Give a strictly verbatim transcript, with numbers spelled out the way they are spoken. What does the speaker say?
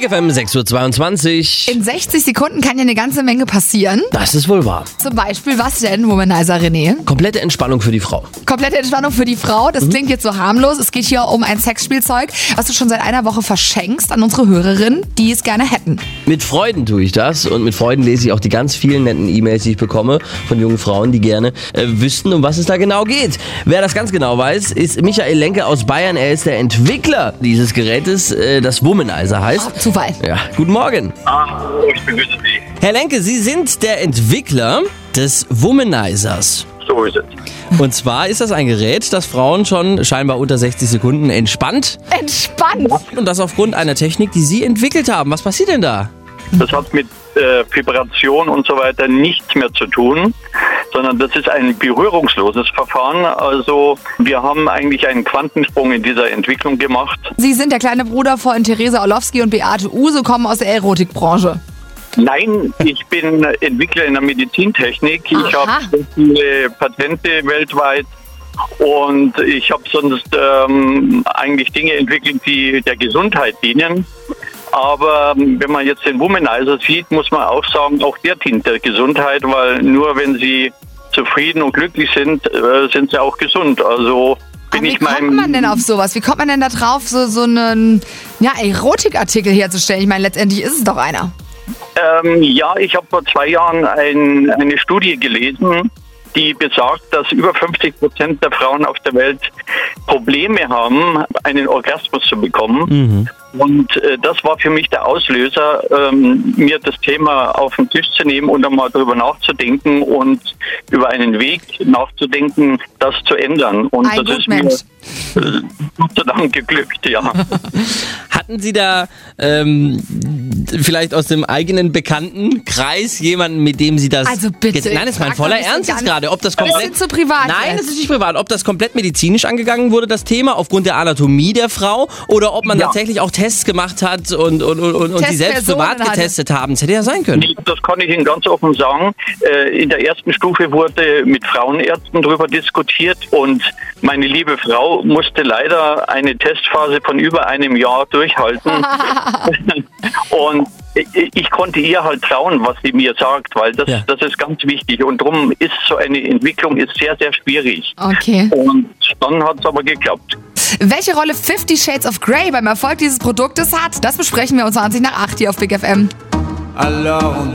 Big F M sechs Uhr zweiundzwanzig. In sechzig Sekunden kann ja eine ganze Menge passieren. Das ist wohl wahr. Zum Beispiel, was denn, Womanizer René? Komplette Entspannung für die Frau. Komplette Entspannung für die Frau. Das mhm. klingt jetzt so harmlos. Es geht hier um ein Sexspielzeug, was du schon seit einer Woche verschenkst an unsere Hörerinnen, die es gerne hätten. Mit Freuden tue ich das und mit Freuden lese ich auch die ganz vielen netten E-Mails, die ich bekomme von jungen Frauen, die gerne äh, wüssten, um was es da genau geht. Wer das ganz genau weiß, ist Michael Lenke aus Bayern. Er ist der Entwickler dieses Gerätes, äh, das Womanizer heißt. Oh, Zufall. Ja, guten Morgen. Ah, ich begrüße Sie. Herr Lenke, Sie sind der Entwickler des Womanizers. So ist es. Und zwar ist das ein Gerät, das Frauen schon scheinbar unter sechzig Sekunden entspannt. Entspannt. Und das aufgrund einer Technik, die Sie entwickelt haben. Was passiert denn da? Das hat mit äh, Vibration und so weiter nichts mehr zu tun, sondern das ist ein berührungsloses Verfahren. Also wir haben eigentlich einen Quantensprung in dieser Entwicklung gemacht. Sie sind der kleine Bruder von Theresa Orlowski und Beate Uhse, kommen aus der Erotikbranche. Nein, ich bin Entwickler in der Medizintechnik. Ich habe sehr viele Patente weltweit und ich habe sonst ähm, eigentlich Dinge entwickelt, die der Gesundheit dienen. Aber wenn man jetzt den Womanizer sieht, muss man auch sagen, auch der dient der Gesundheit, weil nur wenn sie zufrieden und glücklich sind, äh, sind sie auch gesund. Also bin Aber wie ich mein, kommt man denn auf sowas? Wie kommt man denn da drauf, so, so einen ja, Erotikartikel herzustellen? Ich meine, letztendlich ist es doch einer. Ähm, ja, ich habe vor zwei Jahren ein, eine Studie gelesen, die besagt, dass über fünfzig Prozent der Frauen auf der Welt Probleme haben, einen Orgasmus zu bekommen. Mhm. Und äh, das war für mich der Auslöser, ähm, mir das Thema auf den Tisch zu nehmen und einmal darüber nachzudenken und über einen Weg nachzudenken, das zu ändern. Und Ein das ist Mensch. mir äh, Gott sei Dank geglückt, ja. Hatten Sie da ähm, vielleicht aus dem eigenen Bekanntenkreis jemanden, mit dem Sie das... Also bitte. Ge- Nein, das ist mein voller Ernst jetzt gerade. Ob das Das komplett... ist zu privat. Nein, jetzt. das ist nicht privat. Ob das komplett medizinisch angegangen wurde, das Thema, aufgrund der Anatomie der Frau, oder ob man Ja. tatsächlich auch Tests gemacht hat und, und, und, und, und sie selbst Testpersonen privat getestet haben. Das hätte ja sein können. Nee, das kann ich Ihnen ganz offen sagen. Äh, In der ersten Stufe wurde mit Frauenärzten darüber diskutiert und meine liebe Frau musste leider eine Testphase von über einem Jahr durchhalten. Und ich, ich konnte ihr halt trauen, was sie mir sagt, weil das, Ja. das ist ganz wichtig. Und darum ist so eine Entwicklung ist sehr, sehr schwierig. Okay. Und dann hat es aber geklappt. Welche Rolle Fifty Shades of Grey beim Erfolg dieses Produktes hat, das besprechen wir um zwanzig nach acht hier auf Big F M. Alone.